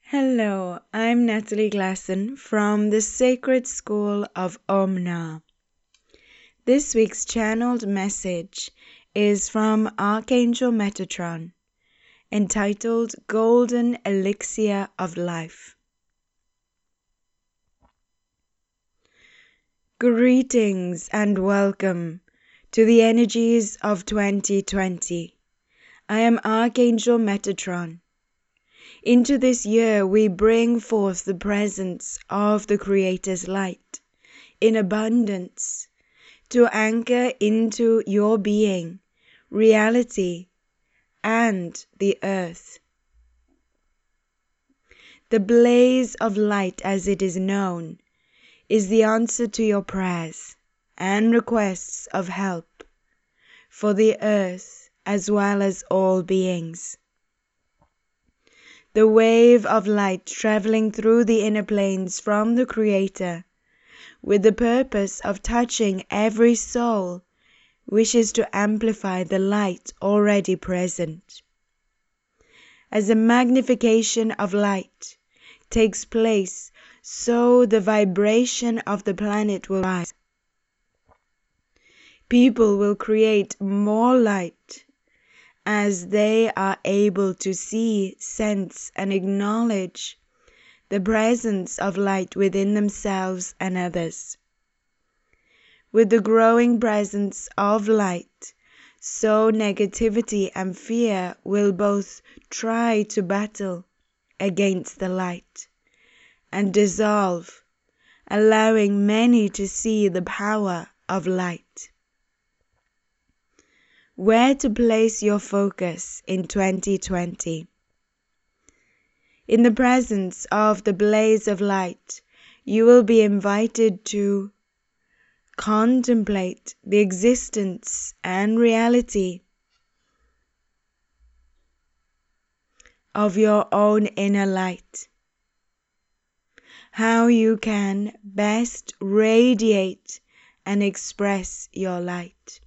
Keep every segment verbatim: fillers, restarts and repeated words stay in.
Hello, I'm Natalie Glasson from the Sacred School of Omna. This week's channeled message is from Archangel Metatron, entitled Golden Elixir of Life. Greetings and welcome to the energies of twenty twenty. I am Archangel Metatron. Into this year we bring forth the presence of the Creator's light in abundance to anchor into your being, reality, and the earth. The blaze of light, as it is known, is the answer to your prayers and requests of help for the earth as well as all beings. The wave of light traveling through the inner planes from the Creator with the purpose of touching every soul wishes to amplify the light already present. As a magnification of light takes place, so the vibration of the planet will rise. People will create more light as they are able to see, sense, and acknowledge the presence of light within themselves and others. With the growing presence of light, so negativity and fear will both try to battle against the light and dissolve, allowing many to see the power of light. Where to place your focus in twenty twenty? In the presence of the blaze of light, you will be invited to contemplate the existence and reality of your own inner light. How you can best radiate and express your light.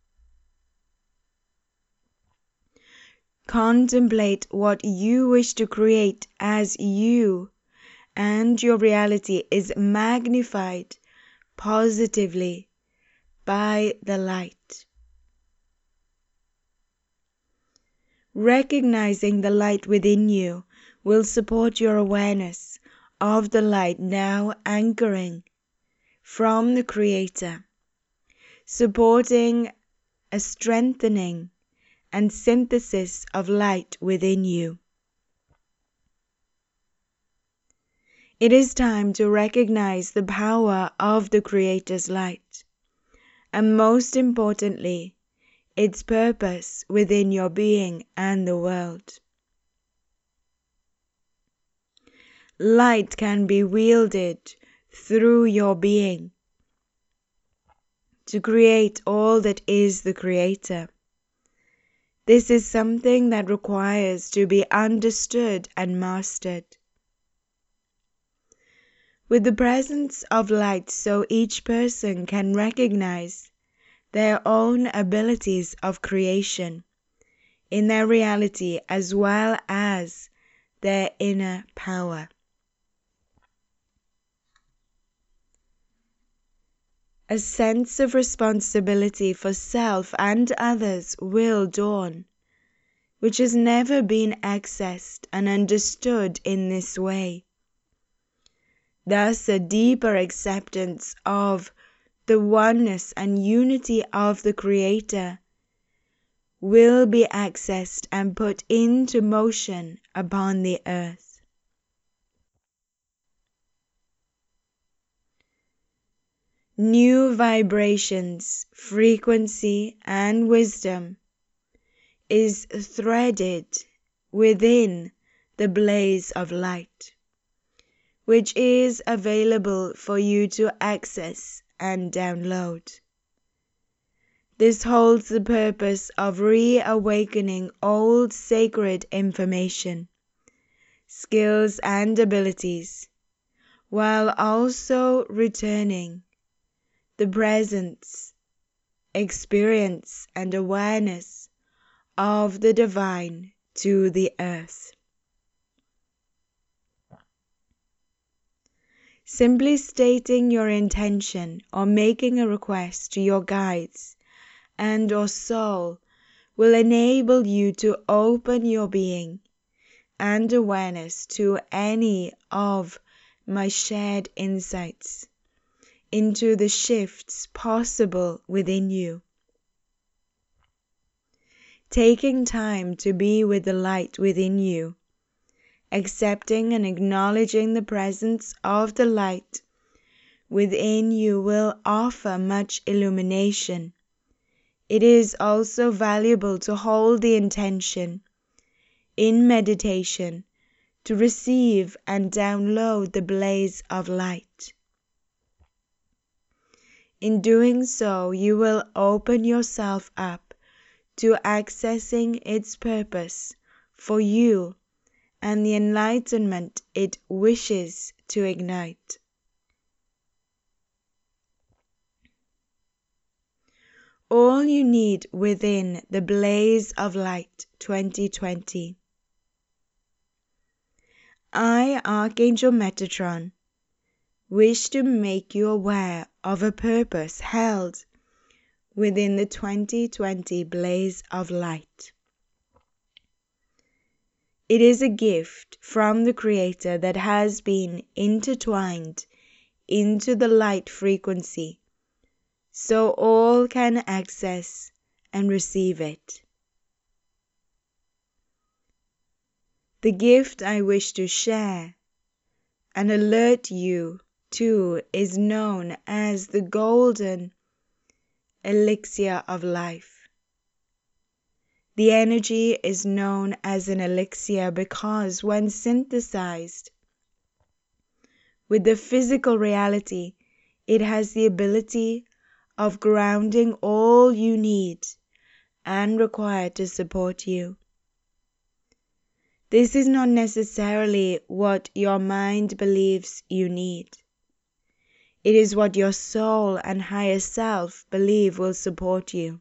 Contemplate what you wish to create as you and your reality is magnified positively by the light. Recognizing the light within you will support your awareness of the light now anchoring from the Creator, supporting a strengthening and synthesis of light within you. It is time to recognize the power of the Creator's light, and most importantly, its purpose within your being and the world. Light can be wielded through your being to create all that is the Creator. This is something that requires to be understood and mastered. With the presence of light, so each person can recognize their own abilities of creation in their reality as well as their inner power. A sense of responsibility for self and others will dawn, which has never been accessed and understood in this way. Thus, a deeper acceptance of the oneness and unity of the Creator will be accessed and put into motion upon the earth. New vibrations, frequency, and wisdom is threaded within the blaze of light, which is available for you to access and download. This holds the purpose of reawakening old sacred information, skills, and abilities, while also returning the presence, experience, and awareness of the divine to the earth. Simply stating your intention or making a request to your guides and or soul will enable you to open your being and awareness to any of my shared insights into the shifts possible within you. Taking time to be with the light within you, accepting and acknowledging the presence of the light within you will offer much illumination. It is also valuable to hold the intention in meditation to receive and download the blaze of light. In doing so, you will open yourself up to accessing its purpose for you and the enlightenment it wishes to ignite. All you need within the Blaze of Light twenty twenty. I, Archangel Metatron, wish to make you aware of a purpose held within the twenty twenty Blaze of Light. It is a gift from the Creator that has been intertwined into the light frequency, so all can access and receive it. The gift I wish to share and alert you to is known as the Golden Elixir of Life. The energy is known as an elixir because when synthesized with the physical reality, it has the ability of grounding all you need and require to support you. This is not necessarily what your mind believes you need. It is what your soul and higher self believe will support you.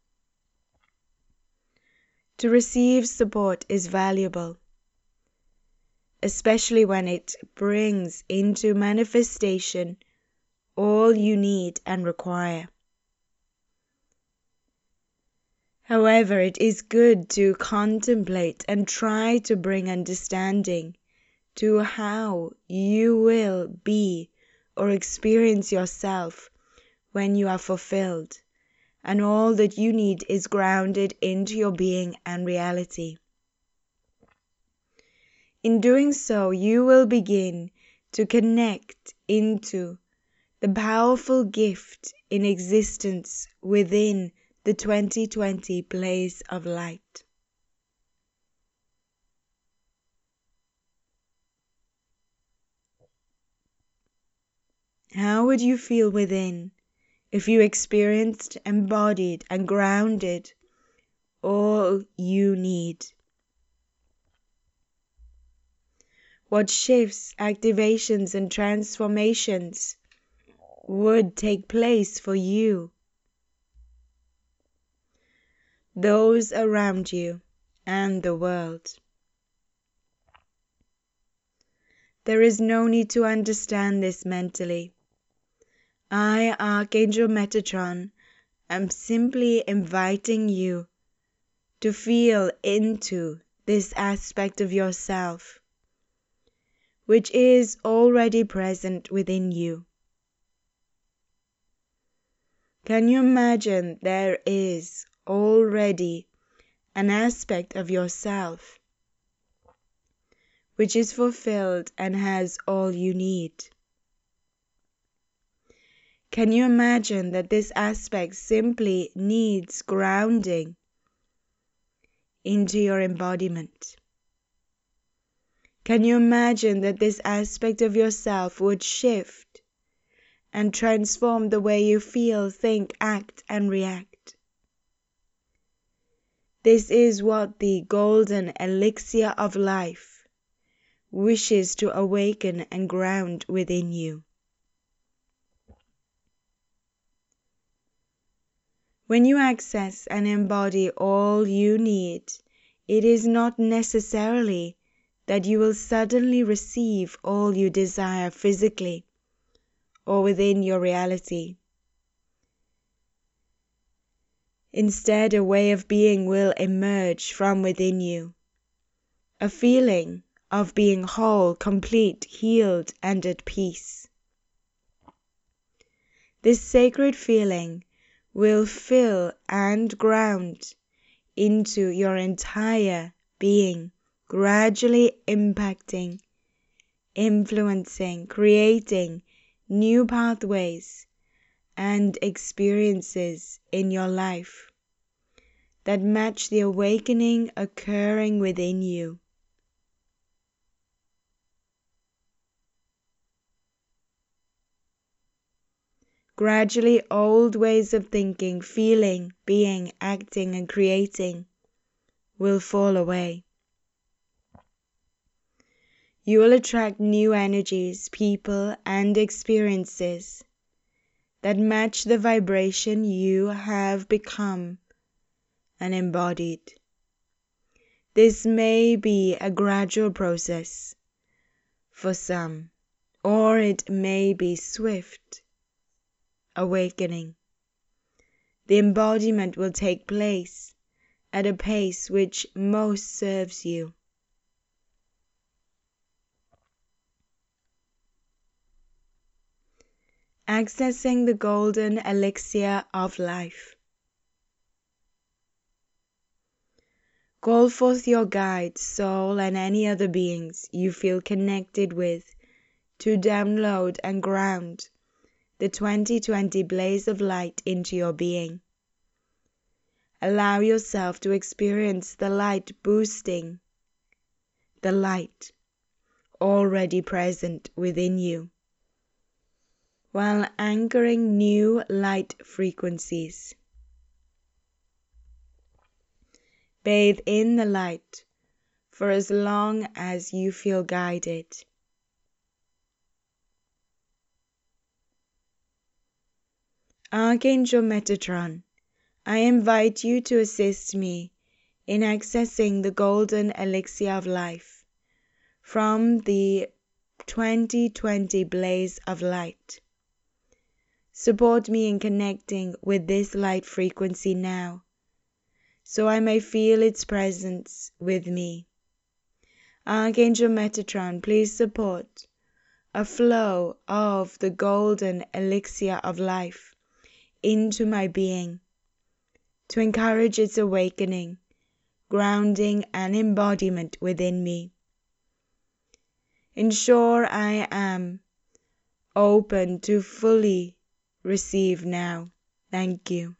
To receive support is valuable, especially when it brings into manifestation all you need and require. However, it is good to contemplate and try to bring understanding to how you will be or experience yourself when you are fulfilled, and all that you need is grounded into your being and reality. In doing so, you will begin to connect into the powerful gift in existence within the twenty twenty Blaze of Light. How would you feel within if you experienced, embodied, and grounded all you need? What shifts, activations, and transformations would take place for you, those around you, and the world? There is no need to understand this mentally. I, Archangel Metatron, am simply inviting you to feel into this aspect of yourself, which is already present within you. Can you imagine there is already an aspect of yourself which is fulfilled and has all you need? Can you imagine that this aspect simply needs grounding into your embodiment? Can you imagine that this aspect of yourself would shift and transform the way you feel, think, act, and react? This is what the Golden Elixir of Life wishes to awaken and ground within you. When you access and embody all you need, it is not necessarily that you will suddenly receive all you desire physically. or within your reality. Instead, a way of being will emerge from within you, a feeling of being whole, complete, healed, and at peace. This sacred feeling will fill and ground into your entire being, gradually impacting, influencing, creating new pathways and experiences in your life that match the awakening occurring within you. Gradually, old ways of thinking, feeling, being, acting, and creating will fall away. You will attract new energies, people, and experiences that match the vibration you have become and embodied. This may be a gradual process for some, or it may be swift awakening. The embodiment will take place at a pace which most serves you. Accessing the golden elixir of life. Call forth your guide, soul, and any other beings you feel connected with to download and ground the twenty twenty blaze of light into your being. Allow yourself to experience the light boosting the light already present within you, while anchoring new light frequencies. Bathe in the light for as long as you feel guided. Archangel Metatron, I invite you to assist me in accessing the golden elixir of life from the twenty twenty blaze of light. Support me in connecting with this light frequency now, so I may feel its presence with me. Archangel Metatron, please support a flow of the golden elixir of life into my being to encourage its awakening, grounding, and embodiment within me. Ensure I am open to fully receive now. Thank you.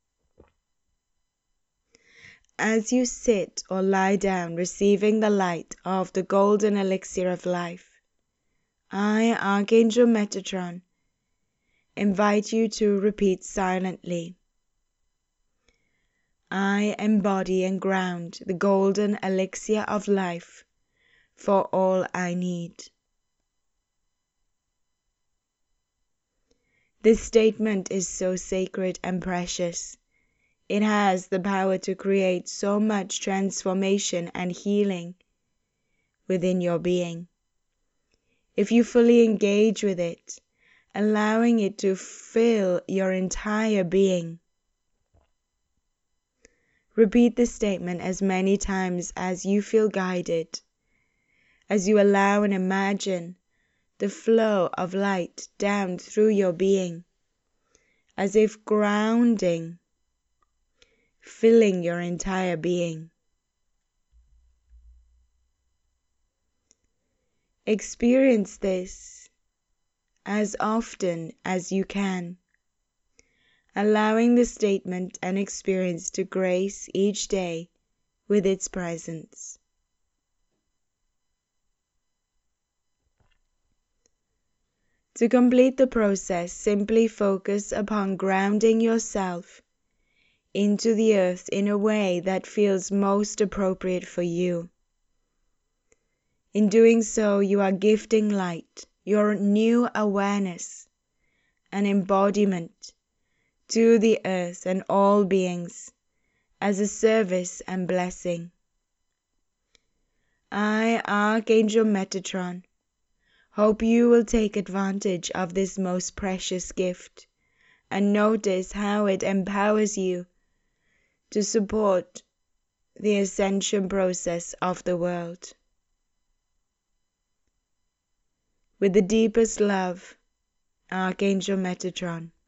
As you sit or lie down receiving the light of the golden elixir of life, I, Archangel Metatron, invite you to repeat silently. I embody and ground the golden elixir of life for all I need. This statement is so sacred and precious. It has the power to create so much transformation and healing within your being. If you fully engage with it, allowing it to fill your entire being. Repeat this statement as many times as you feel guided, as you allow and imagine the flow of light down through your being, as if grounding, filling your entire being. Experience this as often as you can, allowing the statement and experience to grace each day with its presence. To complete the process, simply focus upon grounding yourself into the earth in a way that feels most appropriate for you. In doing so, you are gifting light, your new awareness, and embodiment to the earth and all beings as a service and blessing. I, Archangel Metatron, Hope you will take advantage of this most precious gift and notice how it empowers you to support the ascension process of the world. With the deepest love, Archangel Metatron.